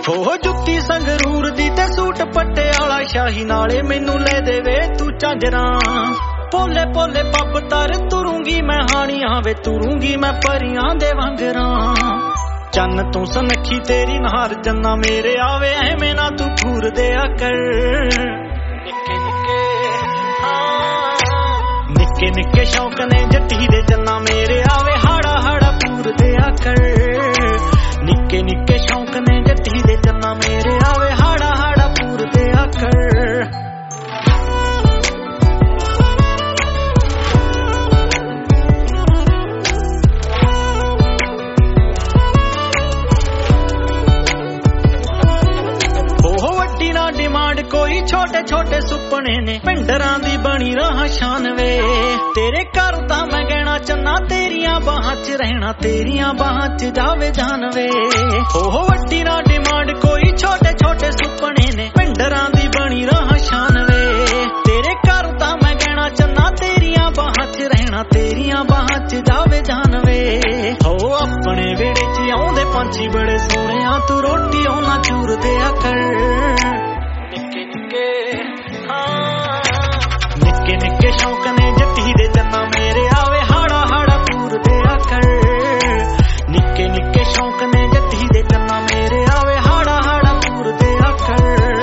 ਉਹ ਜੁੱਤੀ ਸੰਗਰੂਰ ਦੀ ਤੇ ਸੂਟ ਪਟਿਆਲਾ ਸ਼ਾਹੀ ਨਾਲੇ ਮੈਨੂੰ ਲੈ ਦੇਵੇ ਤੂੰ ਝਾਂਜਰਾਂ ਪੋਲੇ ਪੋਲੇ ਪੱਬ ਤਰ ਤੁਰੂੰਗੀ ਮੈਂ ਹਾਣੀਆਂ ਵੇ ਤੁਰੂੰਗੀ ਮੈਂ ਪਰੀਆਂ ਦੇ ਵਾਂਗਰਾਂ ਚੰਨ ਤੂੰ ਸੁਨੱਖੀ ਤੇਰੀ ਨਹਾਰ ਜੰਨਾ ਮੇਰੇ ਆਵੇ ਐਵੇਂ ਨਾ ਤੂੰ ਘੂਰ ਦਿਆ ਕਰ ਨਿੱਕੇ ਨਿੱਕੇ ਨਿੱਕੇ ਸ਼ੌਕ ਨੇ ਜੱਟੀ ਦੇ ਜੰਨਾ ਮੇਰੇ ਆਵੇ ਹਾੜਾ ਹਾੜਾ ਪੂਰ ਦਿਆ ਕਰ ਨਿੱਕੇ ਨਿੱਕੇ ਸ਼ੌਕ ਨੇ ਜੱਟੀ ਦੇ ਜੰਨਾ ਮੇਰੇ ਆਵੇ ਹਾੜਾ ਹਾੜਾ ਪੂਰ ਦਿਆ ਕਰ डिमांड कोई छोटे छोटे सुपने ने पिंडरां दी बनी रहा शान वे तेरे घर दा मैं कहना चन्ना तेरियां बाहां च रहना तेरियां बाहां च जावे जान वे ओह वड्डी ना डिमांड कोई छोटे छोटे सुपने ने पिंडरां दी बनी रहा शान वे तेरे घर दा मैं कहना चन्ना तेरियां बाहां च रहना तेरियां बाहां च जावे जान वे हो अपने वेड़े च आउंदे पंछी बड़े सोहणिया तू रोटी ओना चूर दिया कर निक्के निक्के शौक ने जट्टी दे जन्ना मेरे आवे हाड़ा हाड़ा पूर दिया कर निक्के निक्के शौक ने जट्टी दे जन्ना मेरे आवे हाड़ा हाड़ा पूर दिया कर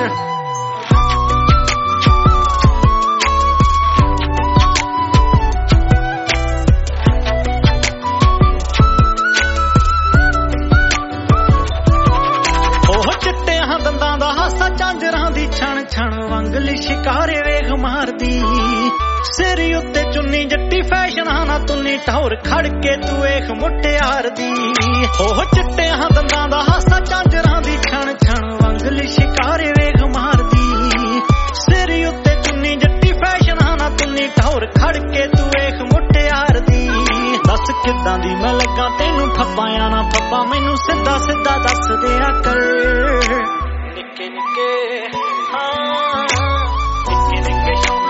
ओह चिट्टे दंदां दा हासा झांजरां दी छण छण वंगली शिकारे वेख मारदी सिर उत्ते चुन्नी जट्टी फैशना ना तुन्नी ठौर खड़ के तू वेख मुटियार दी ओह चिट्टे दंदां दा हासा झांजरां दी छण छण वंगली शिकारे वेख मारदी सिर उत्ते चुन्नी जट्टी फैशना ना तुन्नी ठौर खड़ के तू वेख मुटियार दी दस किदां दी मैं लगा तैनू फप्पाया ना फप्पा मैनू सिद्धा सिद्धा दस दिया कर निक्के निक्के निक्के निक्के शौक